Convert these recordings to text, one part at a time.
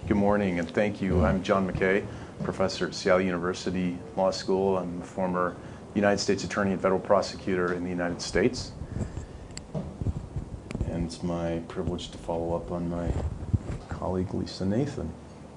Good morning, and thank you. I'm John McKay, professor at Seattle University Law School. I'm a former United States Attorney and Federal Prosecutor in the United States. And it's my privilege to follow up on my colleague, Lisa Nathan.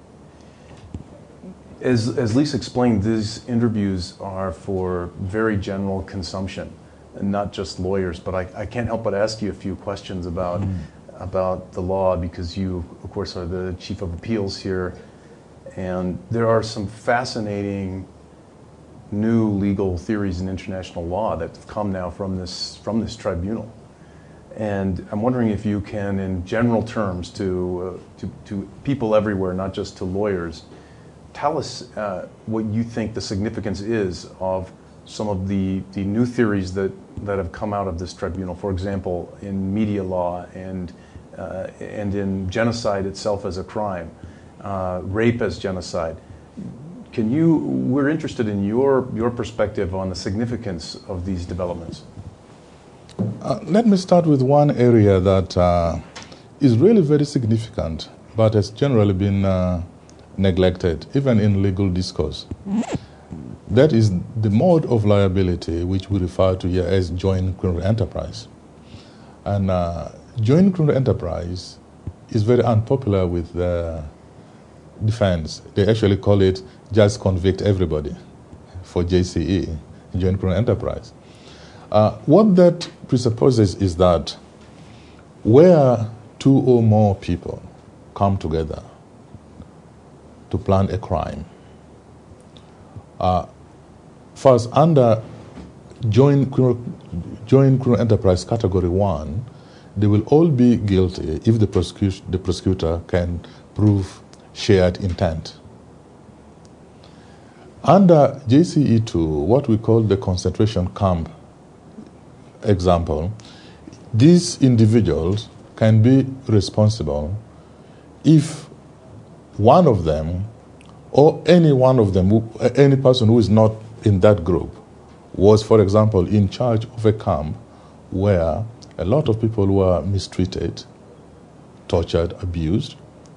As Lisa explained, these interviews are for very general consumption, and not just lawyers, but I can't help but ask you a few questions about the law, because you, of course, are the Chief of Appeals here, and there are some fascinating new legal theories in international law that have come now from this tribunal. And I'm wondering if you can, in general terms, to people everywhere, not just to lawyers, tell us what you think the significance is of some of the new theories that have come out of this tribunal. For example, in media law and in genocide itself as a crime, rape as genocide. We're interested in your perspective on the significance of these developments. Let me start with one area that is really very significant, but has generally been neglected, even in legal discourse. That is the mode of liability, which we refer to here as joint criminal enterprise. And joint criminal enterprise is very unpopular with the defense. They actually call it just convict everybody for JCE, joint criminal enterprise. What that presupposes is that where two or more people come together to plan a crime, first, under joint criminal enterprise category 1, they will all be guilty if the prosecutor can prove shared intent. Under JCE 2, what we call the concentration camp example, these individuals can be responsible if one of them, or any one of them, any person who is not in that group, was, for example, in charge of a camp where a lot of people were mistreated, tortured, abused,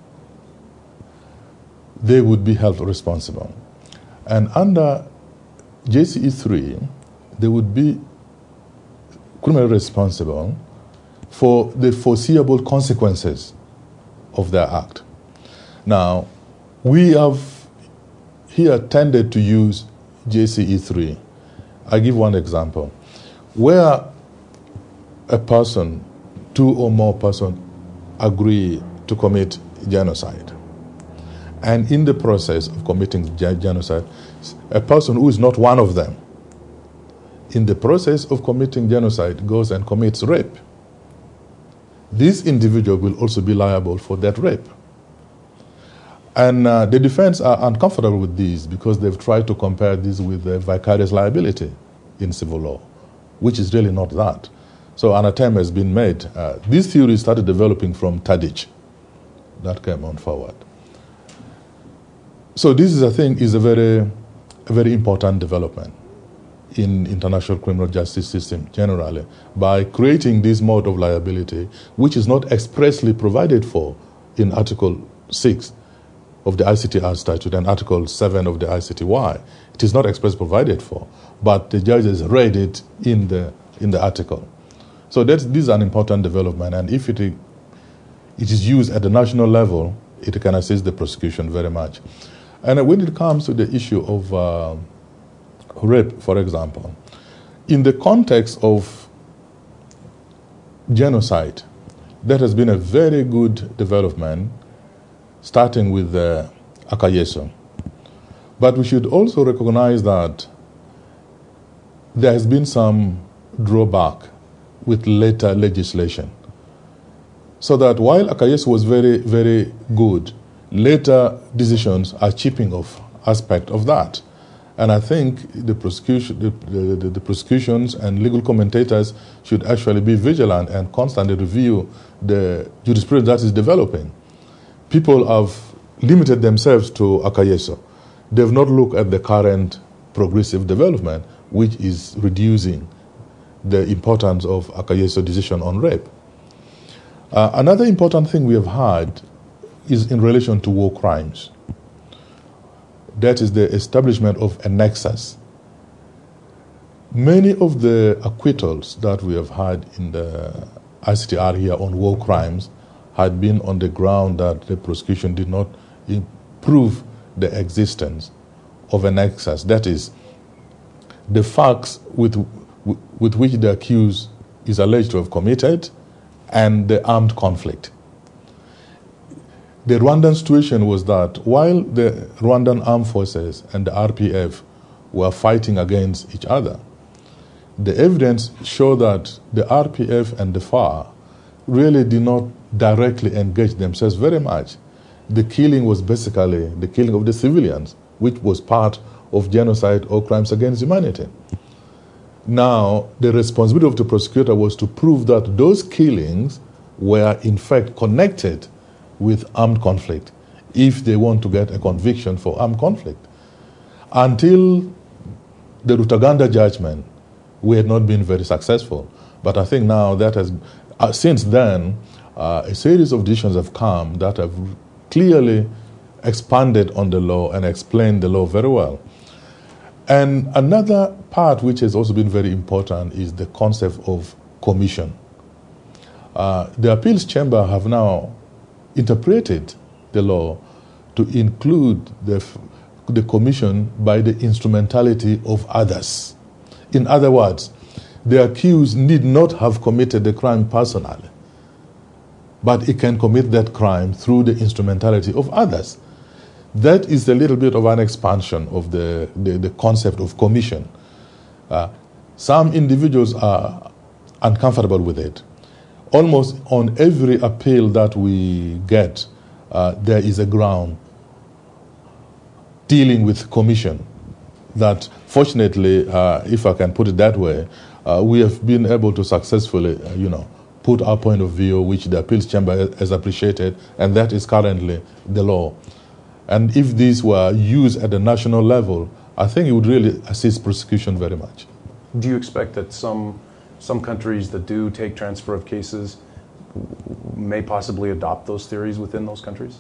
they would be held responsible. And under JCE 3, they would be criminally responsible for the foreseeable consequences of their act. Now, we have here tended to use JCE 3. I give one example. Where a person, two or more persons, agree to commit genocide, and in the process of committing genocide, a person who is not one of them, in the process of committing genocide, goes and commits rape, this individual will also be liable for that rape. And the defense are uncomfortable with this because they've tried to compare this with vicarious liability in civil law, which is really not that. So an attempt has been made. This theory started developing from Tadic. That came on forward. So this is, I think, is a very important development in international criminal justice system generally, by creating this mode of liability, which is not expressly provided for in Article 6 of the ICTR statute and Article 7 of the ICTY. It is not expressly provided for, but the judges read it in the article. So this is an important development, and if it is used at the national level, it can assist the prosecution very much. And when it comes to the issue of rape, for example, in the context of genocide, that has been a very good development, starting with Akayesu. But we should also recognize that there has been some drawback with later legislation. So that while Akayesu was very, very good, later decisions are chipping off aspect of that. And I think the prosecutions and legal commentators should actually be vigilant and constantly review the jurisprudence that is developing. People have limited themselves to Akayesu. They've not looked at the current progressive development, which is reducing the importance of Akayesu decision on rape. Another important thing we have had is in relation to war crimes. That is the establishment of a nexus. Many of the acquittals that we have had in the ICTR here on war crimes had been on the ground that the prosecution did not prove the existence of a nexus. That is, the facts with which the accused is alleged to have committed and the armed conflict. The Rwandan situation was that while the Rwandan armed forces and the RPF were fighting against each other, the evidence showed that the RPF and the FAR really did not directly engage themselves very much. The killing was basically the killing of the civilians, which was part of genocide or crimes against humanity. Now, the responsibility of the prosecutor was to prove that those killings were in fact connected with armed conflict, if they want to get a conviction for armed conflict. Until the Rutaganda judgment, we had not been very successful. But I think now that has, since then, a series of decisions have come that have clearly expanded on the law and explained the law very well. And another part which has also been very important is the concept of commission. The appeals chamber have now interpreted the law to include the commission by the instrumentality of others. In other words, the accused need not have committed the crime personally, but he can commit that crime through the instrumentality of others. That is a little bit of an expansion of the concept of commission. Some individuals are uncomfortable with it. Almost on every appeal that we get, there is a ground dealing with commission that, fortunately, if I can put it that way, we have been able to successfully, put our point of view, which the appeals chamber has appreciated, and that is currently the law. And if these were used at the national level, I think it would really assist prosecution very much. Do you expect that some countries that do take transfer of cases may possibly adopt those theories within those countries?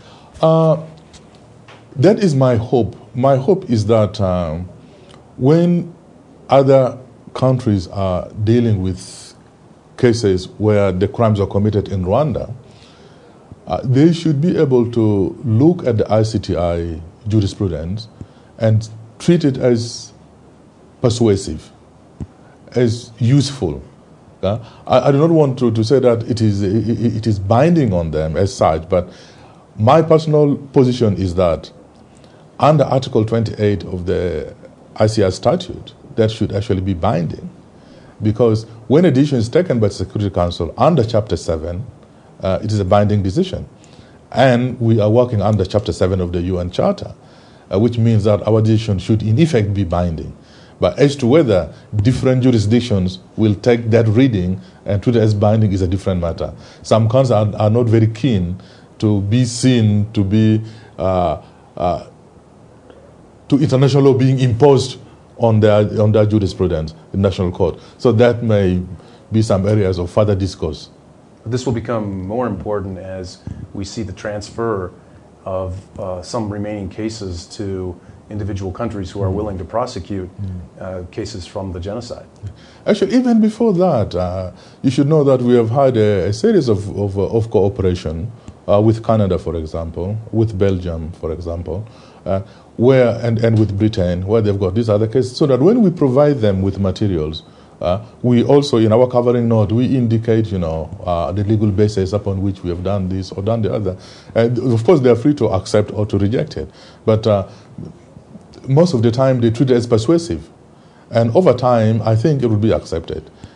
That is my hope. My hope is that when other countries are dealing with cases where the crimes are committed in Rwanda, they should be able to look at the ICTI jurisprudence and treat it as persuasive, as useful. I do not want to say that it is binding on them as such, but my personal position is that under Article 28 of the ICR statute, that should actually be binding. Because when a decision is taken by the Security Council under Chapter 7, it is a binding decision. And we are working under Chapter 7 of the UN Charter, which means that our decision should in effect be binding. But as to whether different jurisdictions will take that reading and treat it as binding is a different matter. Some countries are not very keen to be seen to be to international law being imposed on their jurisprudence in national court. So that may be some areas of further discourse. This will become more important as we see the transfer of some remaining cases to individual countries who are willing to prosecute cases from the genocide. Actually, even before that, you should know that we have had a series of cooperation with Canada, for example, with Belgium, for example, and with Britain, where they've got these other cases, so that when we provide them with materials, we also, in our covering note, we indicate, the legal basis upon which we have done this or done the other. Of course, they are free to accept or to reject it, but most of the time they treat it as persuasive. And over time, I think it will be accepted.